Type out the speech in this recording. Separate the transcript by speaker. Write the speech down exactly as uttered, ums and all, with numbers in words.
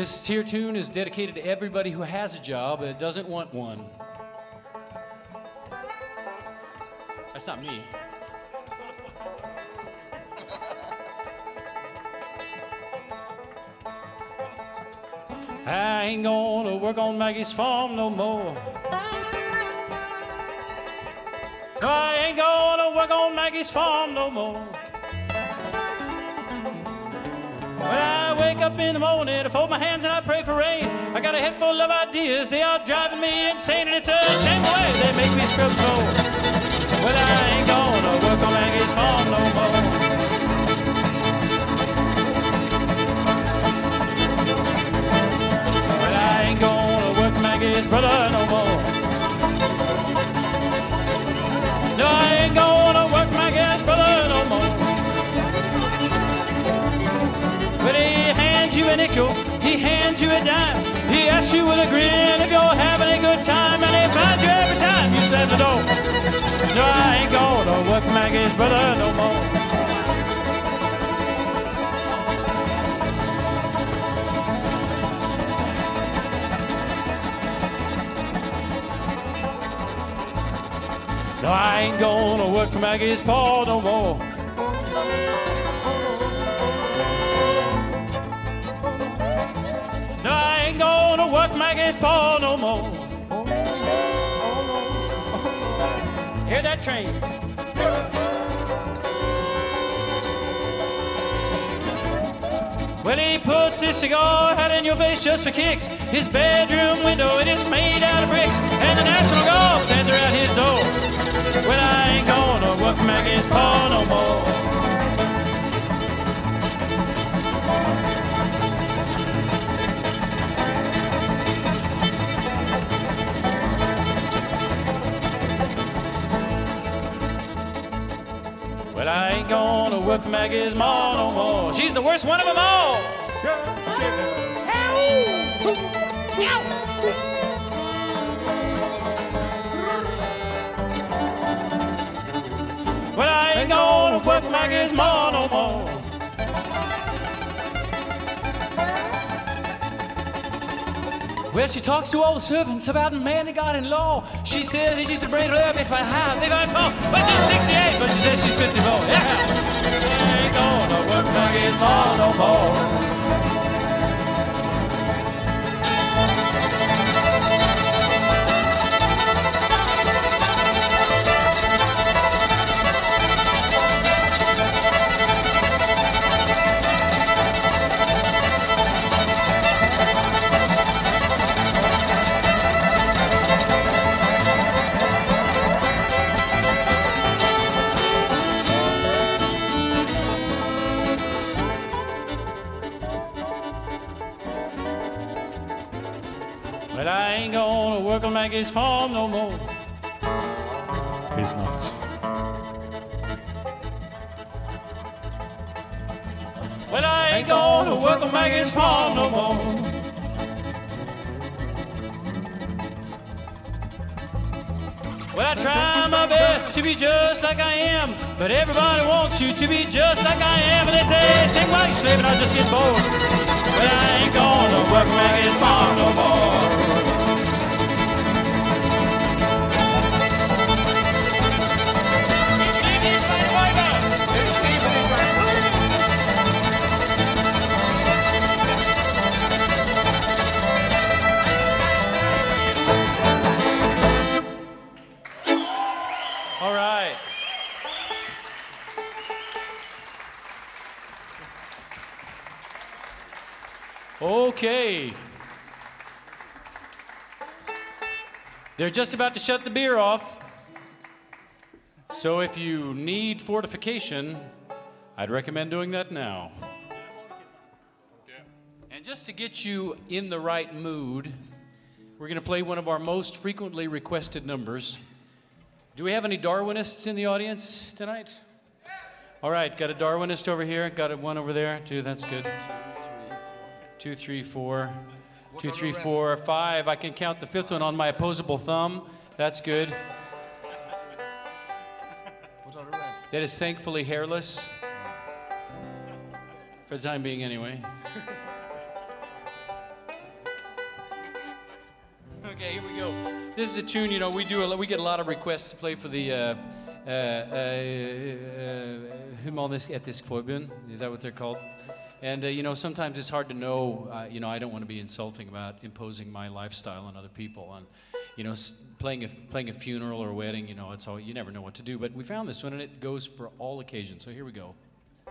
Speaker 1: This tier tune is dedicated to everybody who has a job but doesn't want one. That's not me. I ain't gonna work on Maggie's farm no more. I ain't gonna work on Maggie's farm no more. When I wake up in the morning, I fold my hands and I pray for rain. I got a head full of ideas, they are driving me insane, and it's a shame the way they make me scrub floor. Well, I ain't gonna work on Maggie's farm no more. Well, I ain't gonna work for Maggie's brother no more. No, I ain't gonna work for Maggie's brother no more. But he hands you a nickel, he hands you a dime. He asks you with a grin if you're having a good time, and he finds you every time you slam the door. No, I ain't gonna work for Maggie's brother no more. No, I ain't gonna work for Maggie's paw no more. No, I ain't gonna work Maggie's paw no more. Hear that train? Well, he puts his cigar out in your face just for kicks. His bedroom window, it is made out of bricks, and the National Guard stands around his door. Well, I ain't gonna work Maggie's paw no more. Well, I ain't gonna work for Maggie's ma no more. She's the worst one of them all. Yeah, she is. Well, I ain't gonna work for Maggie's ma no more. Well, she talks to all the servants about a man that got in law. She says that she's the brain of if I have, they got four. Well, she's sixty-eight, but she says she's fifty-four. Yeah. I ain't gonna work for Maggie's ma no more. But I ain't gonna work on Maggie's farm no more.
Speaker 2: He's not.
Speaker 1: Well, I ain't gonna work on Maggie's farm no more. Well, I try my best to be just like I am, but everybody wants you to be just like I am, and they say, sing while you're slaving, I'll just get bored. But I ain't gonna work Maggie's farm no more. All right. Okay. They're just about to shut the beer off. So if you need fortification, I'd recommend doing that now. And just to get you in the right mood, we're going to play one of our most frequently requested numbers. Do we have any Darwinists in the audience tonight? All right, got a Darwinist over here, got a one over there, two, that's good. Two, three, four. Two, three, four, five. I can count the fifth one on my opposable thumb. That's good.
Speaker 3: What are the rest?
Speaker 1: That is thankfully hairless. For the time being, anyway. This is a tune, you know, we do a, we get a lot of requests to play for the uh, uh, uh, uh, Humanistiska Förbund. Is that what they're called? And, uh, you know, sometimes it's hard to know, uh, you know, I don't want to be insulting about imposing my lifestyle on other people. And, you know, s- playing a, playing a funeral or a wedding, you know, it's all, you never know what to do. But we found this one, and it goes for all occasions. So here we go.